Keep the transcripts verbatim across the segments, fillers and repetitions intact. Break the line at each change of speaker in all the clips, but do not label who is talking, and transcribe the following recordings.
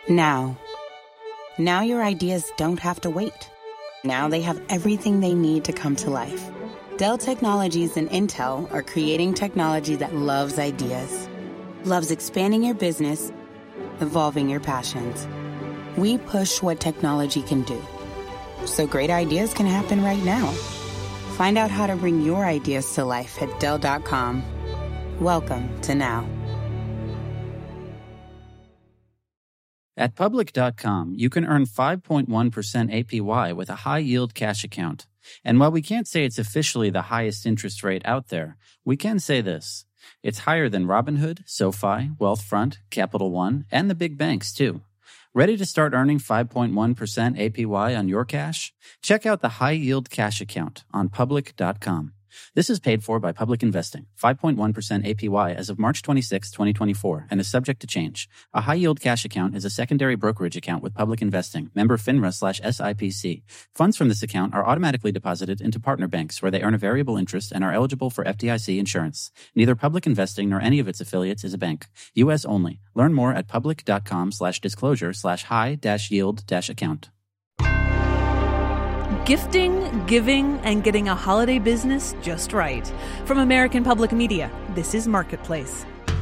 Now. Now your ideas don't have to wait. Now they have everything they need to come to life. Dell Technologies and Intel are creating technology that loves ideas, loves expanding your business, evolving your passions. We push what technology can do, so great ideas can happen right now. Find out how to bring your ideas to life at Dell dot com. Welcome to Now.
At Public dot com, you can earn five point one percent A P Y with a high-yield cash account. And while we can't say it's officially the highest interest rate out there, we can say this. It's higher than Robinhood, SoFi, Wealthfront, Capital One, and the big banks, too. Ready to start earning five point one percent A P Y on your cash? Check out the high-yield cash account on Public dot com. This is paid for by Public Investing, five point one percent A P Y as of March twenty-sixth, twenty twenty-four, and is subject to change. A high-yield cash account is a secondary brokerage account with Public Investing, member FINRA slash S I P C. Funds from this account are automatically deposited into partner banks where they earn a variable interest and are eligible for F D I C insurance. Neither Public Investing nor any of its affiliates is a bank. U S only. Learn more at public dot com slash disclosure slash high dash yield dash account.
Gifting, giving, and getting a holiday business just right. From American Public Media, this is Marketplace.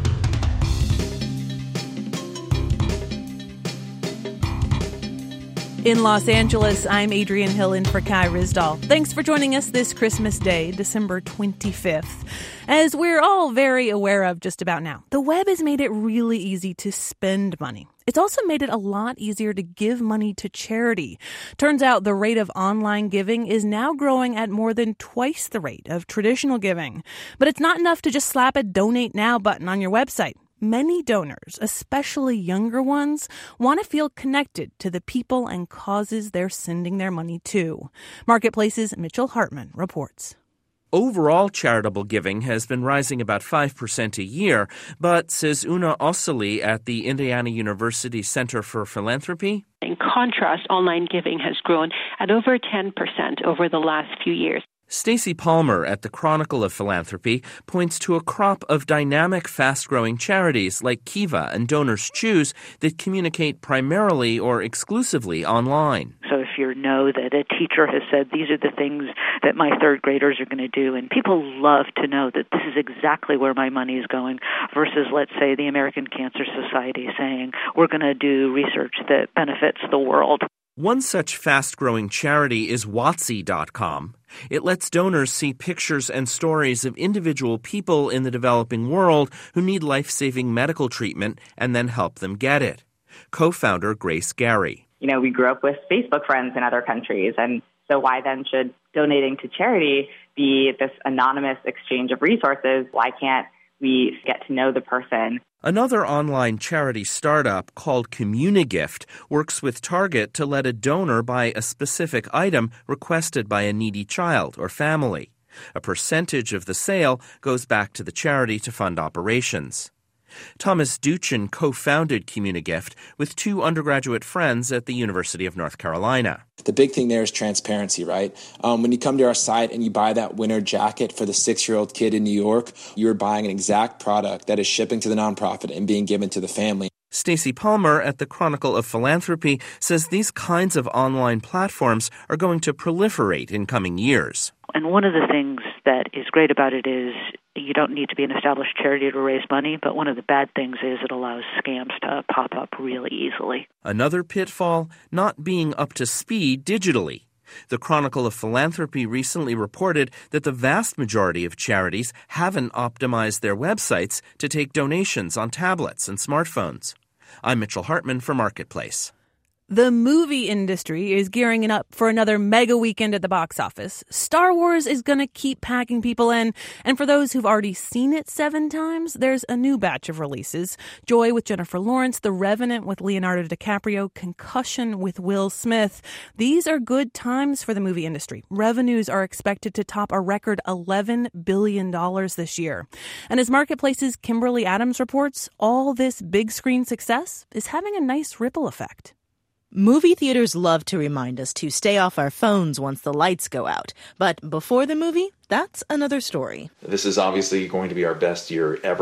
In Los Angeles, I'm Adrienne Hill in for Kai Ryssdal. Thanks for joining us this Christmas Day, December twenty-fifth. As we're all very aware of just about now, the web has made it really easy to spend money. It's also made it a lot easier to give money to charity. Turns out the rate of online giving is now growing at more than twice the rate of traditional giving. But it's not enough to just slap a Donate Now button on your website. Many donors, especially younger ones, want to feel connected to the people and causes they're sending their money to. Marketplace's Mitchell Hartman reports.
Overall charitable giving has been rising about five percent a year, but, says Una Ossoli at the Indiana University Center for Philanthropy,
in contrast, online giving has grown at over ten percent over the last few years.
Stacy Palmer at the Chronicle of Philanthropy points to a crop of dynamic, fast-growing charities like Kiva and Donors Choose that communicate primarily or exclusively online.
So if you know that a teacher has said, these are the things that my third graders are going to do, and people love to know that this is exactly where my money is going, versus, let's say, the American Cancer Society saying, we're going to do research that benefits the world.
One such fast-growing charity is Watsy dot com. It lets donors see pictures and stories of individual people in the developing world who need life-saving medical treatment and then help them get it. Co-founder Grace Gary.
You know, we grew up with Facebook friends in other countries, and so why then should donating to charity be this anonymous exchange of resources? Why can't we get to know the person?
Another online charity startup called CommuniGift works with Target to let a donor buy a specific item requested by a needy child or family. A percentage of the sale goes back to the charity to fund operations. Thomas Duchin co-founded CommuniGift with two undergraduate friends at the University of North Carolina.
The big thing there is transparency, right? Um, when you come to our site and you buy that winter jacket for the six-year-old kid in New York, you're buying an exact product that is shipping to the nonprofit and being given to the family.
Stacy Palmer at the Chronicle of Philanthropy says these kinds of online platforms are going to proliferate in coming years.
And one of the things that is great about it is you don't need to be an established charity to raise money, but one of the bad things is it allows scams to pop up really easily.
Another pitfall, not being up to speed digitally. The Chronicle of Philanthropy recently reported that the vast majority of charities haven't optimized their websites to take donations on tablets and smartphones. I'm Mitchell Hartman for Marketplace.
The movie industry is gearing up for another mega weekend at the box office. Star Wars is going to keep packing people in. And for those who've already seen it seven times, there's a new batch of releases. Joy with Jennifer Lawrence, The Revenant with Leonardo DiCaprio, Concussion with Will Smith. These are good times for the movie industry. Revenues are expected to top a record eleven billion dollars this year. And as Marketplace's Kimberly Adams reports, all this big screen success is having a nice ripple effect.
Movie theaters love to remind us to stay off our phones once the lights go out. But before the movie, that's another story.
This is obviously going to be our best year ever.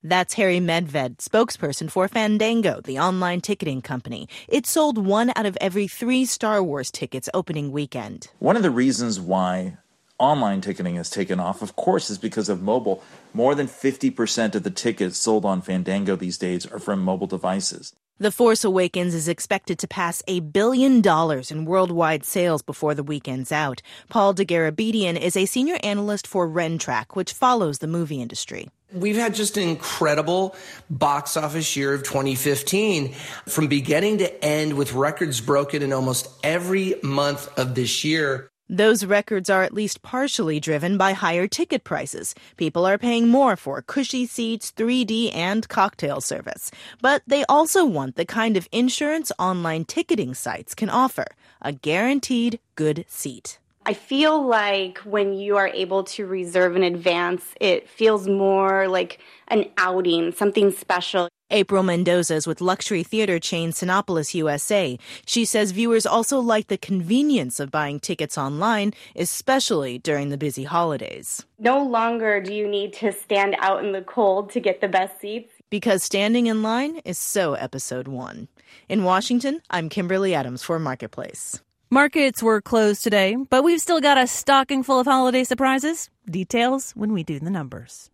That's Harry Medved, spokesperson for Fandango, the online ticketing company. It sold one out of every three Star Wars tickets opening weekend.
One of the reasons why online ticketing has taken off, of course, is because of mobile. More than fifty percent of the tickets sold on Fandango these days are from mobile devices.
The Force Awakens is expected to pass a billion dollars in worldwide sales before the weekend's out. Paul de Garabedian is a senior analyst for Rentrack, which follows the movie industry.
We've had just an incredible box office year of twenty fifteen, from beginning to end, with records broken in almost every month of this year.
Those records are at least partially driven by higher ticket prices. People are paying more for cushy seats, three D, and cocktail service. But they also want the kind of insurance online ticketing sites can offer, a guaranteed good seat.
I feel like when you are able to reserve in advance, it feels more like an outing, something special.
April Mendoza is with luxury theater chain Cinépolis U S A. She says viewers also like the convenience of buying tickets online, especially during the busy holidays.
No longer do you need to stand out in the cold to get the best seats.
Because standing in line is so episode one. In Washington, I'm Kimberly Adams for Marketplace.
Markets were closed today, but we've still got a stocking full of holiday surprises. Details when we do the numbers.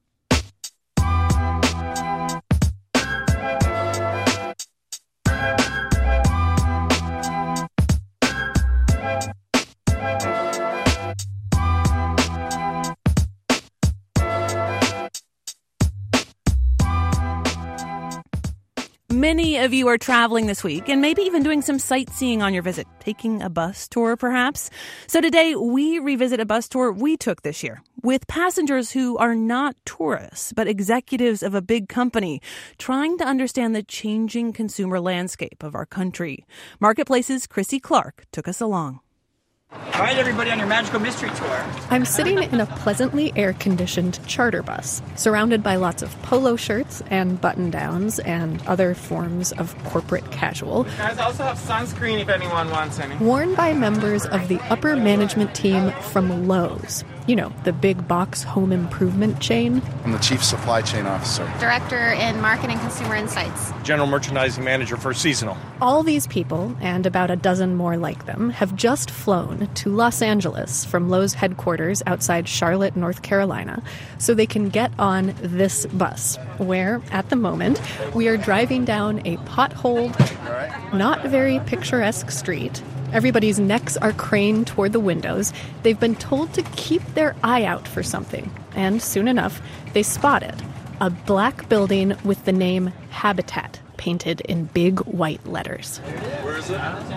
Many of you are traveling this week and maybe even doing some sightseeing on your visit, taking a bus tour perhaps. So today we revisit a bus tour we took this year with passengers who are not tourists, but executives of a big company trying to understand the changing consumer landscape of our country. Marketplace's Chrissy Clark took us along.
All right, everybody, on your magical mystery tour.
I'm sitting in a pleasantly air-conditioned charter bus, surrounded by lots of polo shirts and button-downs and other forms of corporate casual.
You guys also have sunscreen if anyone wants any.
Worn by members of the upper management team from Lowe's. You know, the big box home improvement chain.
I'm the Chief Supply Chain Officer.
Director in Marketing Consumer Insights.
General Merchandising Manager for Seasonal.
All these people, and about a dozen more like them, have just flown to Los Angeles from Lowe's headquarters outside Charlotte, North Carolina, so they can get on this bus, where, at the moment, we are driving down a potholed, not very picturesque street. Everybody's necks are craned toward the windows. They've been told to keep their eye out for something. And soon enough, they spotted a black building with the name Habitat painted in big white letters.
Where is it?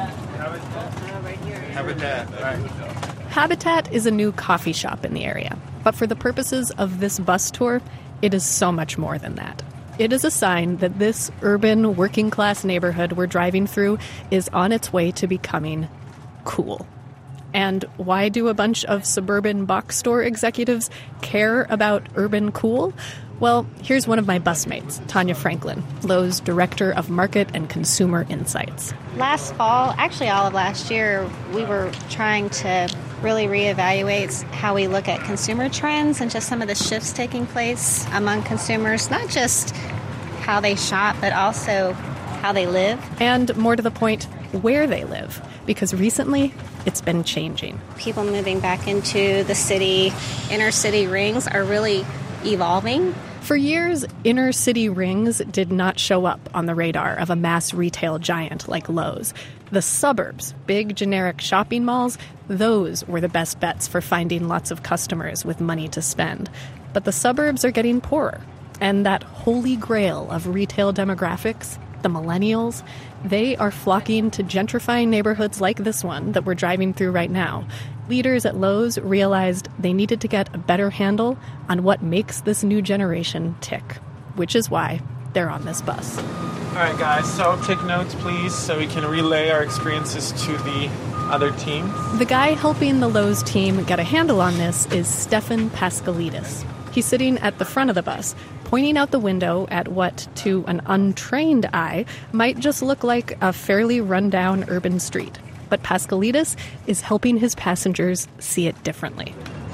Habitat. All right.
Habitat is a new coffee shop in the area. But for the purposes of this bus tour, it is so much more than that. It is a sign that this urban, working-class neighborhood we're driving through is on its way to becoming cool. And why do a bunch of suburban box store executives care about urban cool? Well, here's one of my busmates, Tanya Franklin, Lowe's Director of Market and Consumer Insights.
Last fall, actually all of last year, we were trying to really reevaluate how we look at consumer trends and just some of the shifts taking place among consumers, not just how they shop, but also how they live.
And more to the point, where they live. Because recently, it's been changing.
People moving back into the city, inner city rings are really evolving.
For years, inner city rings did not show up on the radar of a mass retail giant like Lowe's. The suburbs, big generic shopping malls, those were the best bets for finding lots of customers with money to spend. But the suburbs are getting poorer. And that holy grail of retail demographics, the millennials, they are flocking to gentrifying neighborhoods like this one that we're driving through right now. Leaders at Lowe's realized they needed to get a better handle on what makes this new generation tick, which is why they're on this bus.
All right, guys, so take notes, please, so we can relay our experiences to the other teams.
The guy helping the Lowe's team get a handle on this is Stefan Paskalidis. He's sitting at the front of the bus, pointing out the window at what, to an untrained eye, might just look like a fairly run-down urban street. But Paskalidis is helping his passengers see it differently.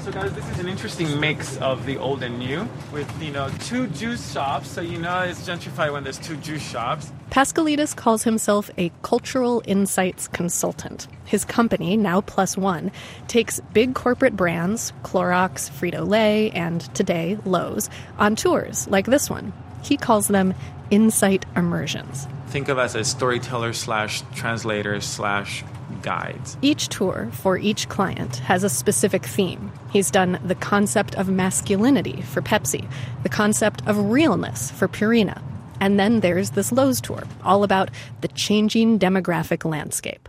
So guys, this is an interesting mix of the old and new with, you know, two juice shops. So you know it's gentrified when there's two juice shops.
Paschalidis calls himself a cultural insights consultant. His company, Now Plus One, takes big corporate brands, Clorox, Frito-Lay, and today Lowe's, on tours like this one. He calls them insight immersions.
Think of us as storytellers slash translators slash guides.
Each tour for each client has a specific theme. He's done the concept of masculinity for Pepsi, the concept of realness for Purina. And then there's this Lowe's tour, all about the changing demographic landscape.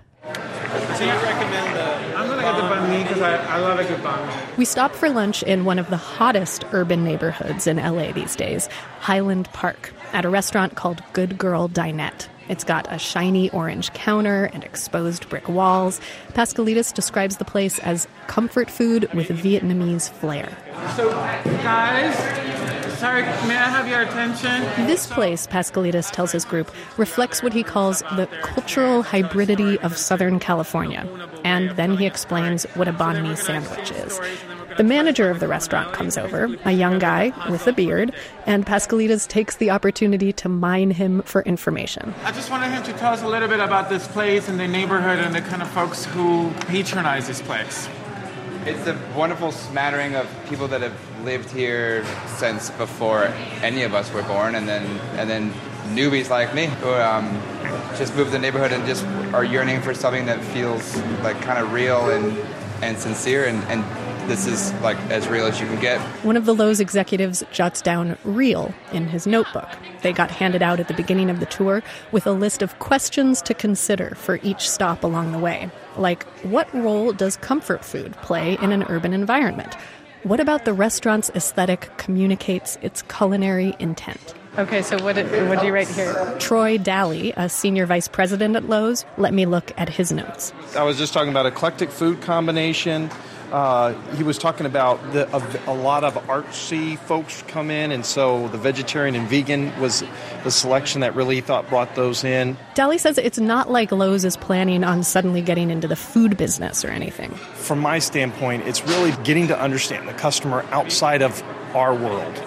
So you recommend the... I'm going to get the banh mi because I, I love a good banh mi.
We stop for lunch in one of the hottest urban neighborhoods in L A these days, Highland Park, at a restaurant called Good Girl Dinette. It's got a shiny orange counter and exposed brick walls. Paschalidis describes the place as comfort food with Vietnamese flair.
So, guys, sorry, may I have your attention?
This place, Paschalidis tells his group, reflects what he calls the cultural hybridity of Southern California. And then he explains what a banh mi sandwich is. The manager of the restaurant comes over, a young guy with a beard, and Paschalidis takes the opportunity to mine him for information.
I just wanted him to tell us a little bit about this place and the neighborhood and the kind of folks who patronize this place.
It's a wonderful smattering of people that have lived here since before any of us were born, and then and then newbies like me who um, just moved to the neighborhood and just are yearning for something that feels like kind of real and, and sincere, and, and this is like as real as you can get.
One of the Lowe's executives jots down real in his notebook. They got handed out at the beginning of the tour with a list of questions to consider for each stop along the way. Like, what role does comfort food play in an urban environment? What about the restaurant's aesthetic communicates its culinary intent?
Okay, so what did, what do you write here?
Troy Daly, a senior vice president at Lowe's, let me look at his notes.
I was just talking about eclectic food combination. Uh, he was talking about the, a, a lot of artsy folks come in, and so the vegetarian and vegan was the selection that really he thought brought those in.
Daly says it's not like Lowe's is planning on suddenly getting into the food business or anything.
From my standpoint, it's really getting to understand the customer outside of our world.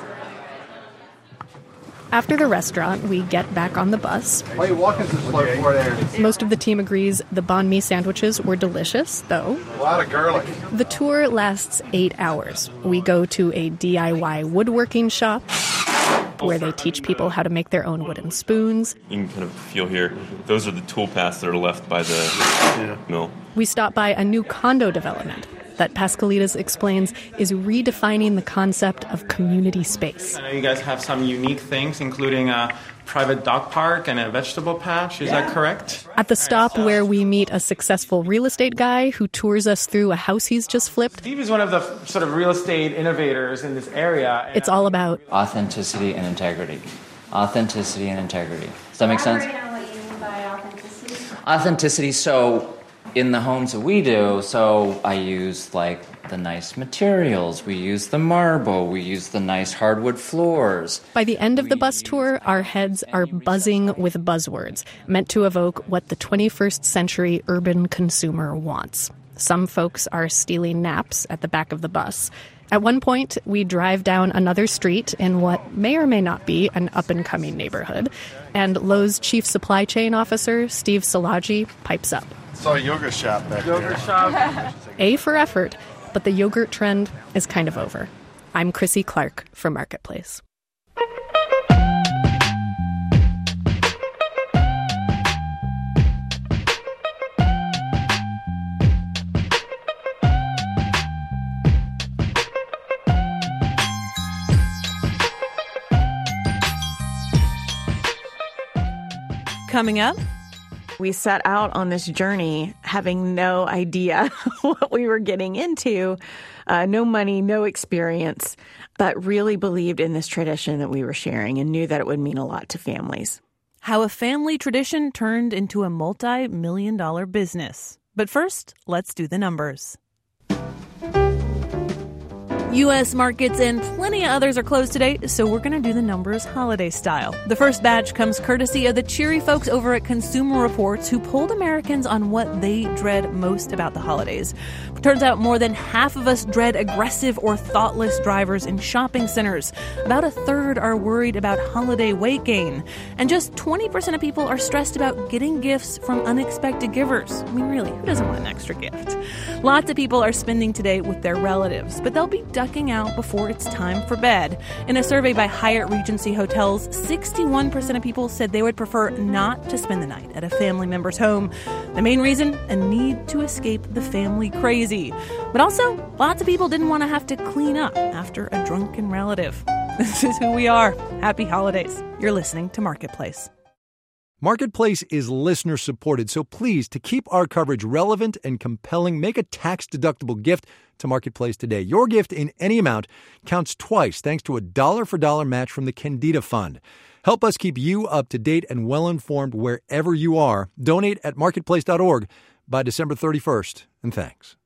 After the restaurant, we get back on the bus.
Why are you walking so slow for there?
Most of the team agrees the banh mi sandwiches were delicious, though.
A lot of garlic.
The tour lasts eight hours. We go to a D I Y woodworking shop where they teach people how to make their own wooden spoons.
You can kind of feel here, those are the tool paths that are left by the yeah. mill.
We stop by a new condo development that Paschalidis explains is redefining the concept of community space.
I know you guys have some unique things, including a private dog park and a vegetable patch. Is yeah. that correct?
At the stop where we meet a successful real estate guy who tours us through a house he's just flipped.
Steve is one of the sort of real estate innovators in this area.
It's all about
authenticity and integrity. Authenticity and integrity. Does that make sense?
What you mean by authenticity?
Authenticity, so in the homes that we do, so I use like the nice materials, we use the marble, we use the nice hardwood floors.
By the end of the bus tour, our heads are buzzing with buzzwords, meant to evoke what the twenty-first century urban consumer wants. Some folks are stealing naps at the back of the bus. At one point, we drive down another street in what may or may not be an up-and-coming neighborhood, and Lowe's chief supply chain officer, Steve Szilagyi, pipes up.
Saw a yogurt shop back
yogurt
there.
Shop.
A for effort, but the yogurt trend is kind of over. I'm Chrissy Clark for Marketplace.
Coming up,
we set out on this journey having no idea what we were getting into, uh, no money, no experience, but really believed in this tradition that we were sharing and knew that it would mean a lot to families.
How a family tradition turned into a multi-million dollar business. But first, let's do the numbers. U S markets and plenty of others are closed today, so we're going to do the numbers holiday style. The first batch comes courtesy of the cheery folks over at Consumer Reports, who polled Americans on what they dread most about the holidays. Turns out more than half of us dread aggressive or thoughtless drivers in shopping centers. About a third are worried about holiday weight gain. And just twenty percent of people are stressed about getting gifts from unexpected givers. I mean, really, who doesn't want an extra gift? Lots of people are spending today with their relatives, but they'll be ducking out before it's time for bed. In a survey by Hyatt Regency Hotels, sixty-one percent of people said they would prefer not to spend the night at a family member's home. The main reason? A need to escape the family crazy. But also, lots of people didn't want to have to clean up after a drunken relative. This is who we are. Happy holidays. You're listening to Marketplace.
Marketplace is listener supported, so please, to keep our coverage relevant and compelling, make a tax-deductible gift to Marketplace today. Your gift in any amount counts twice thanks to a dollar-for-dollar match from the Candida Fund. Help us keep you up to date and well-informed wherever you are. Donate at marketplace dot org by December thirty-first, and thanks.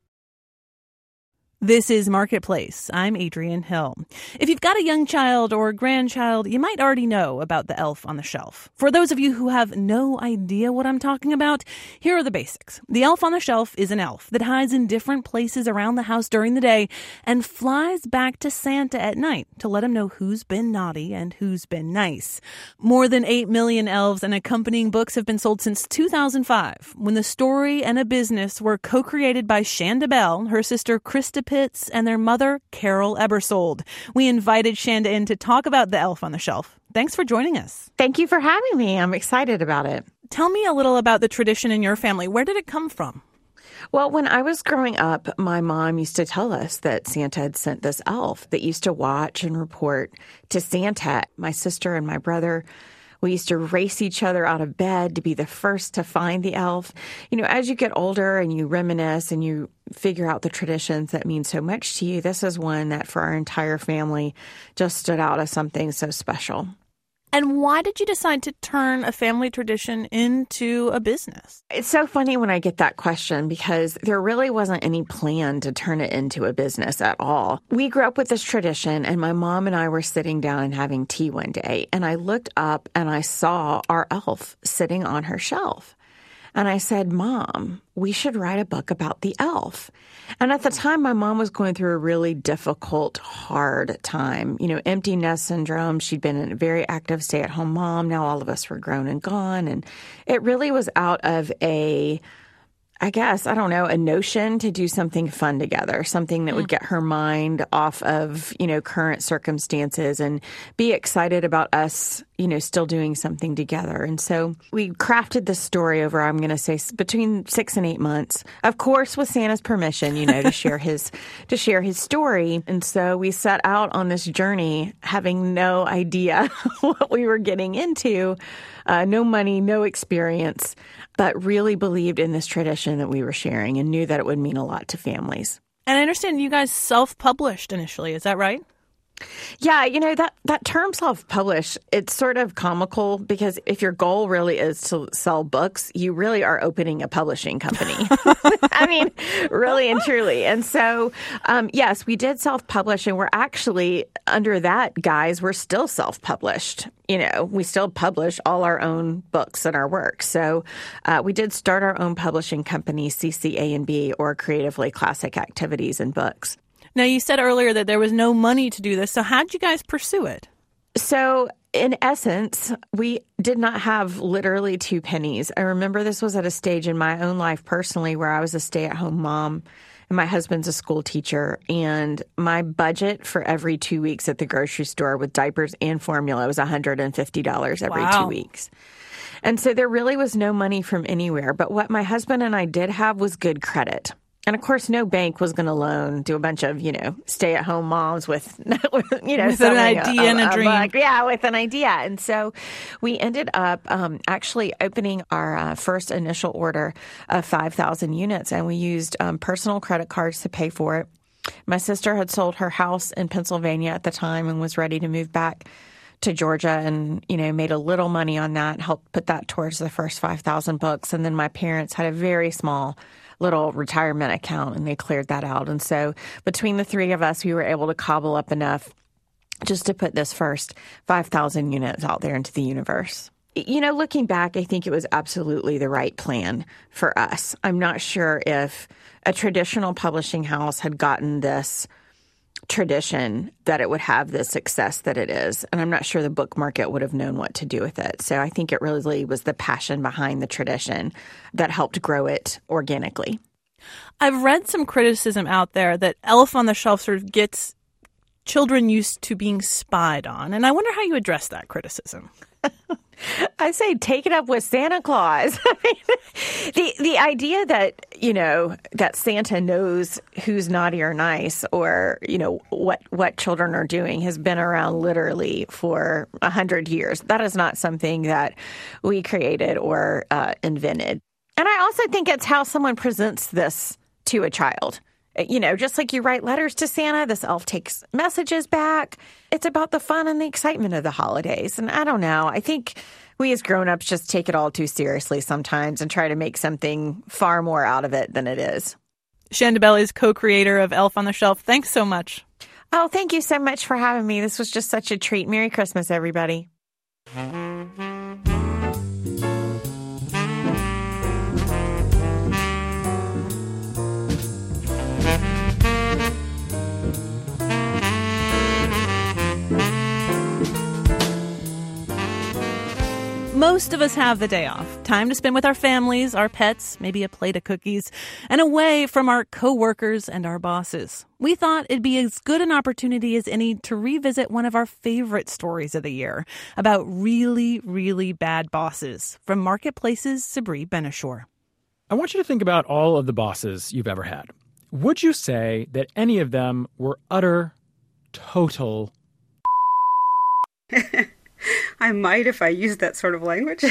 This is Marketplace. I'm Adrienne Hill. If you've got a young child or grandchild, you might already know about the elf on the shelf. For those of you who have no idea what I'm talking about, here are the basics. The elf on the shelf is an elf that hides in different places around the house during the day and flies back to Santa at night to let him know who's been naughty and who's been nice. More than eight million elves and accompanying books have been sold since two thousand five, when the story and a business were co-created by Shanda Bell, her sister Krista Pitts, and their mother, Carol Ebersold. We invited Shanda in to talk about the elf on the shelf. Thanks for joining us.
Thank you for having me. I'm excited about it.
Tell me a little about the tradition in your family. Where did it come from?
Well, when I was growing up, my mom used to tell us that Santa had sent this elf that used to watch and report to Santa. My sister and my brother, we used to race each other out of bed to be the first to find the elf. You know, as you get older and you reminisce and you figure out the traditions that mean so much to you, this is one that for our entire family just stood out as something so special.
And why did you decide to turn a family tradition into a business?
It's so funny when I get that question because there really wasn't any plan to turn it into a business at all. We grew up with this tradition, and my mom and I were sitting down and having tea one day, and I looked up and I saw our elf sitting on her shelf. And I said, Mom, we should write a book about the elf. And at the time, my mom was going through a really difficult, hard time. You know, empty nest syndrome. She'd been a very active stay-at-home mom. Now all of us were grown and gone. And it really was out of a, I guess, I don't know, a notion to do something fun together, something that would get her mind off of, you know, current circumstances and be excited about us, you know, still doing something together. And so we crafted this story over, I'm going to say, between six and eight months, of course, with Santa's permission, you know, to share his, to share his story. And so we set out on this journey having no idea what we were getting into, uh, no money, no experience, but really believed in this tradition that we were sharing and knew that it would mean a lot to families.
And I understand you guys self-published initially. Is that right?
Yeah, you know, that, that term self-publish, it's sort of comical because if your goal really is to sell books, you really are opening a publishing company. I mean, really and truly. And so, um, yes, we did self-publish, and we're actually, under that guise, we're still self-published. You know, we still publish all our own books and our work. So uh, we did start our own publishing company, C C A and B, or Creatively Classic Activities and Books.
Now, you said earlier that there was no money to do this. So how'd you guys pursue it?
So in essence, we did not have literally two pennies. I remember this was at a stage in my own life personally where I was a stay-at-home mom and my husband's a school teacher. And my budget for every two weeks at the grocery store with diapers and formula was one hundred fifty dollars every
wow.
two weeks. And so there really was no money from anywhere. But what my husband and I did have was good credit. And of course, no bank was going to loan to a bunch of, you know, stay-at-home moms with, you know,
with an idea a, and a, a dream.
Book. Yeah, with an idea. And so we ended up um, actually opening our uh, first initial order of five thousand units, and we used um, personal credit cards to pay for it. My sister had sold her house in Pennsylvania at the time and was ready to move back to Georgia and, you know, made a little money on that, helped put that towards the first five thousand books. And then my parents had a very small little retirement account and they cleared that out. And so between the three of us, we were able to cobble up enough just to put this first five thousand units out there into the universe. You know, looking back, I think it was absolutely the right plan for us. I'm not sure if a traditional publishing house had gotten this tradition that it would have the success that it is. And I'm not sure the book market would have known what to do with it. So I think it really was the passion behind the tradition that helped grow it organically.
I've read some criticism out there that Elf on the Shelf sort of gets children used to being spied on. And I wonder how you address that criticism.
I say take it up with Santa Claus. I mean, the the idea that, you know, that Santa knows who's naughty or nice or, you know, what, what children are doing has been around literally for a hundred years. That is not something that we created or uh, invented. And I also think it's how someone presents this to a child. You know, just like you write letters to Santa, this elf takes messages back. It's about the fun and the excitement of the holidays. And I don't know. I think we as grown-ups just take it all too seriously sometimes and try to make something far more out of it than it is.
Shanda Bell is co-creator of Elf on the Shelf. Thanks so much.
Oh, thank you so much for having me. This was just such a treat. Merry Christmas, everybody.
Most of us have the day off, time to spend with our families, our pets, maybe a plate of cookies, and away from our coworkers and our bosses. We thought it'd be as good an opportunity as any to revisit one of our favorite stories of the year about really, really bad bosses from Marketplace's Sabri Benishore.
I want you to think about all of the bosses you've ever had. Would you say that any of them were utter, total
I might if I used that sort of language.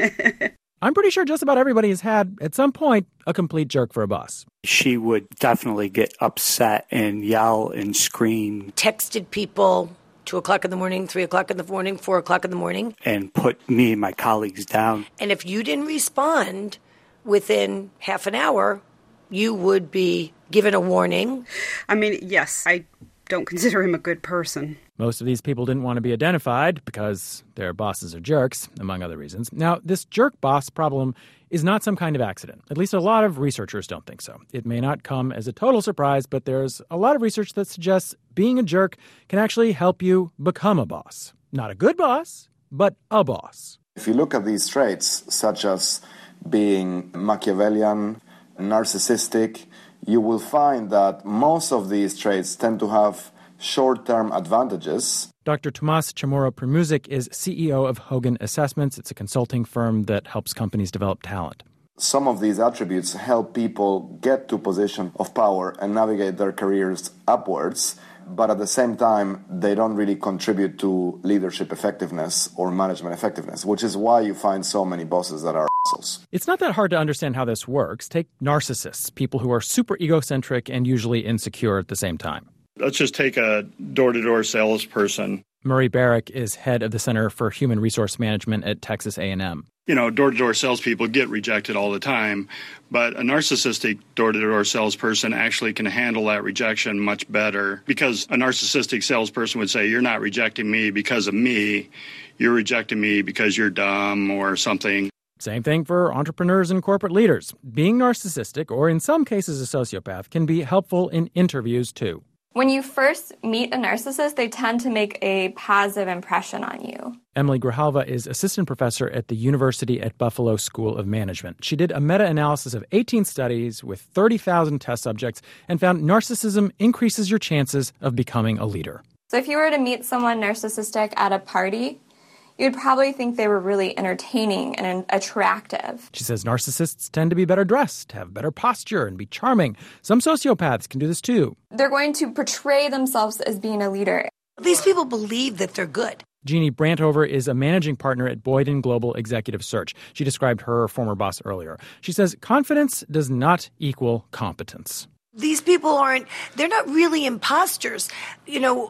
I'm pretty sure just about everybody has had, at some point, a complete jerk for a boss.
She would definitely get upset and yell and scream.
Texted people two o'clock in the morning, three o'clock in the morning, four o'clock in the morning.
And put me and my colleagues down.
And if you didn't respond within half an hour, you would be given a warning.
I mean, yes, I don't consider him a good person.
Most of these people didn't want to be identified because their bosses are jerks, among other reasons. Now, this jerk boss problem is not some kind of accident. At least a lot of researchers don't think so. It may not come as a total surprise, but there's a lot of research that suggests being a jerk can actually help you become a boss. Not a good boss, but a boss.
If you look at these traits, such as being Machiavellian, narcissistic, you will find that most of these traits tend to have short-term advantages.
Doctor Tomas Chamorro-Premuzic is C E O of Hogan Assessments. It's a consulting firm that helps companies develop talent.
Some of these attributes help people get to a position of power and navigate their careers upwards, but at the same time, they don't really contribute to leadership effectiveness or management effectiveness, which is why you find so many bosses that are assholes.
It's not that hard to understand how this works. Take narcissists, people who are super egocentric and usually insecure at the same time.
Let's just take a door-to-door salesperson.
Murray Barrick is head of the Center for Human Resource Management at Texas A and M.
You know, door-to-door salespeople get rejected all the time, but a narcissistic door-to-door salesperson actually can handle that rejection much better because a narcissistic salesperson would say, you're not rejecting me because of me, you're rejecting me because you're dumb or something.
Same thing for entrepreneurs and corporate leaders. Being narcissistic, or in some cases a sociopath, can be helpful in interviews too.
When you first meet a narcissist, they tend to make a positive impression on you.
Emily Grijalva is assistant professor at the University at Buffalo School of Management. She did a meta-analysis of eighteen studies with thirty thousand test subjects and found narcissism increases your chances of becoming a leader.
So if you were to meet someone narcissistic at a party, you'd probably think they were really entertaining and attractive.
She says narcissists tend to be better dressed, have better posture, and be charming. Some sociopaths can do this too.
They're going to portray themselves as being a leader.
These people believe that they're good.
Jeannie Brantover is a managing partner at Boyden Global Executive Search. She described her former boss earlier. She says confidence does not equal competence.
These people aren't, they're not really imposters. You know,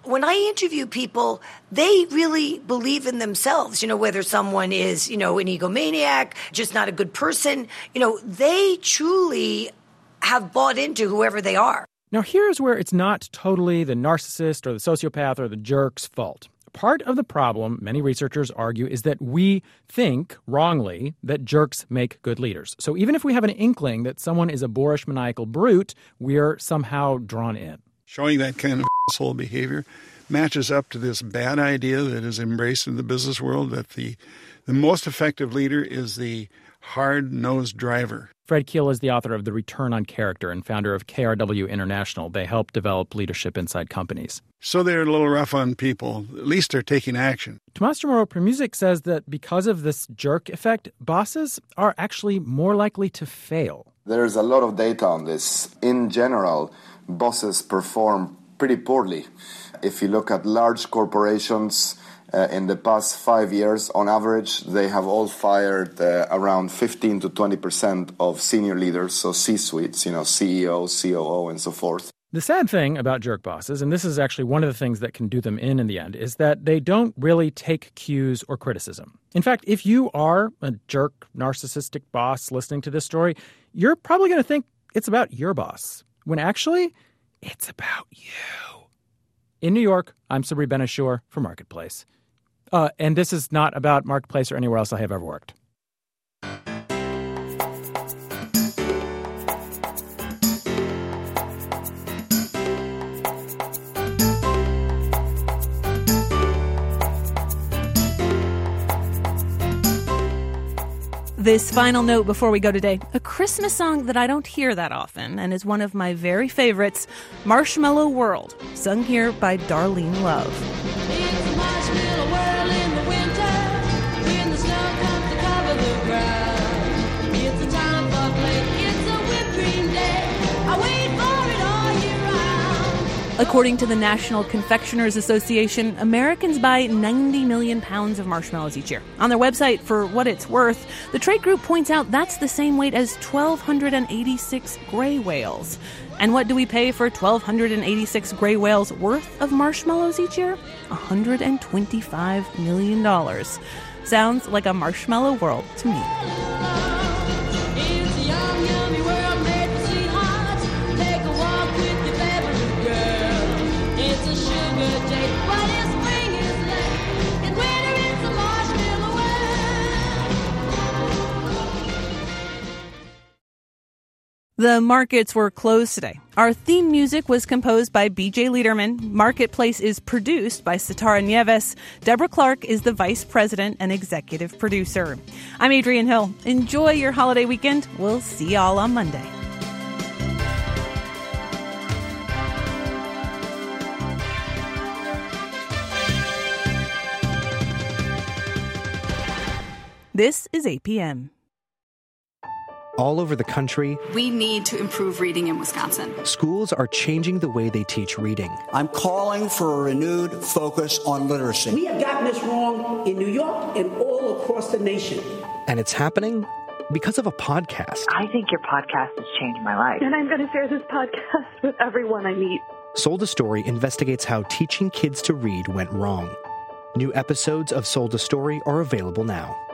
when I interview people, they really believe in themselves, you know, whether someone is, you know, an egomaniac, just not a good person, you know, they truly have bought into whoever they are.
Now, here's where it's not totally the narcissist or the sociopath or the jerk's fault. Part of the problem, many researchers argue, is that we think, wrongly, that jerks make good leaders. So even if we have an inkling that someone is a boorish, maniacal brute, we're somehow drawn in.
Showing that kind of asshole behavior matches up to this bad idea that is embraced in the business world that the, the most effective leader is the hard-nosed driver.
Fred Kiel is the author of The Return on Character and founder of K R W International. They help develop leadership inside companies.
So they're a little rough on people. At least they're taking action.
Tomas Chamorro-Premuzic says that because of this jerk effect, bosses are actually more likely to fail.
There's a lot of data on this. In general, bosses perform pretty poorly. If you look at large corporations, Uh, in the past five years, on average, they have all fired uh, around fifteen to twenty percent of senior leaders, so C-suites, you know, C E O, C O O, and so forth.
The sad thing about jerk bosses, and this is actually one of the things that can do them in in the end, is that they don't really take cues or criticism. In fact, if you are a jerk, narcissistic boss listening to this story, you're probably going to think it's about your boss, when actually, it's about you. In New York, I'm Sabri Ben-Achour for Marketplace. Uh, and this is not about Marketplace or anywhere else I have ever worked.
This final note before we go today, a Christmas song that I don't hear that often and is one of my very favorites, Marshmallow World, sung here by Darlene Love.
It's a marshmallow world in the winter, when the snow comes to cover the ground. It's a time for play, it's a whipped cream day, I wait for it all year round.
According to the National Confectioners Association, Americans buy ninety million pounds of marshmallows each year. On their website, for what it's worth, the trade group points out that's the same weight as one thousand two hundred eighty-six gray whales. And what do we pay for one thousand two hundred eighty-six gray whales worth of marshmallows each year? one hundred twenty-five million dollars. Sounds like a marshmallow world to me.
It's a yum, yummy world made for sweethearts. Take a walk with your favorite girl. It's a sugar day, but if spring is late, in winter it's a marshmallow world.
The markets were closed today. Our theme music was composed by B J Liederman. Marketplace is produced by Sitara Nieves. Deborah Clark is the vice president and executive producer. I'm Adrienne Hill. Enjoy your holiday weekend. We'll see y'all on Monday. This is A P M.
All over the country,
we need to improve reading in Wisconsin.
Schools are changing the way they teach reading.
I'm calling for a renewed focus on literacy.
We have gotten this wrong in New York and all across the nation.
And it's happening because of a podcast.
I think your podcast has changed my life.
And I'm going to share this podcast with everyone I meet.
Sold a Story investigates how teaching kids to read went wrong. New episodes of Sold a Story are available now.